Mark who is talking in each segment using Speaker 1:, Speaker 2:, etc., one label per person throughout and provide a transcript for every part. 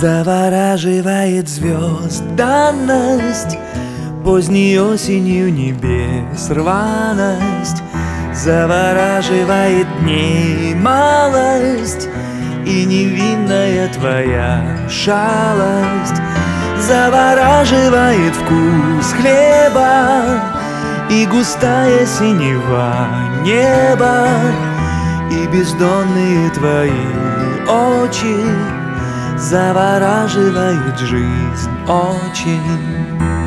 Speaker 1: Завораживает звезд данность, поздней осенью небес рваность. Завораживает дней малость и невинная твоя шалость. Завораживает вкус хлеба и густая синева неба, и бездонные твои очи. Завораживает жизнь очень.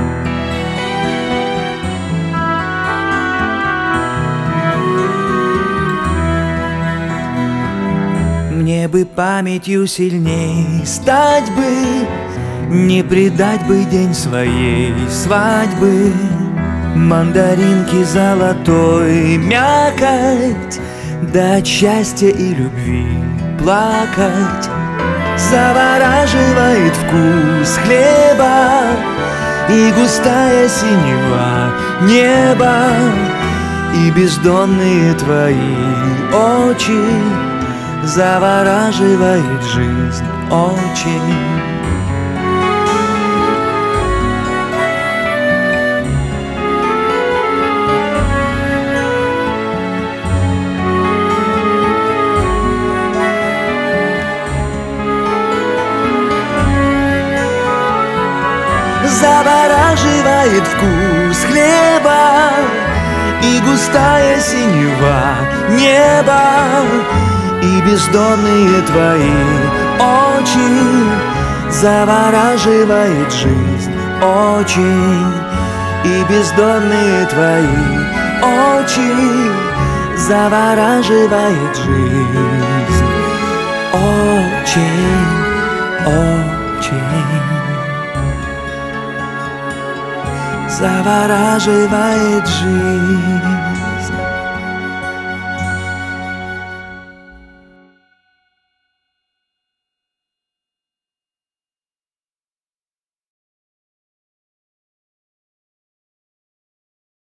Speaker 1: Мне бы памятью сильней стать бы, не предать бы день своей свадьбы. Мандаринки золотой мякоть, да от счастья и любви плакать. Завораживает вкус хлеба и густая синева неба, и бездонные твои очи. Завораживает жизнь очень. Завораживает вкус хлеба и густая синева неба, и бездонные твои очи. Завораживает жизнь очень, и бездонные твои очи. Завораживает жизнь очень, очень. Завораживает жизнь.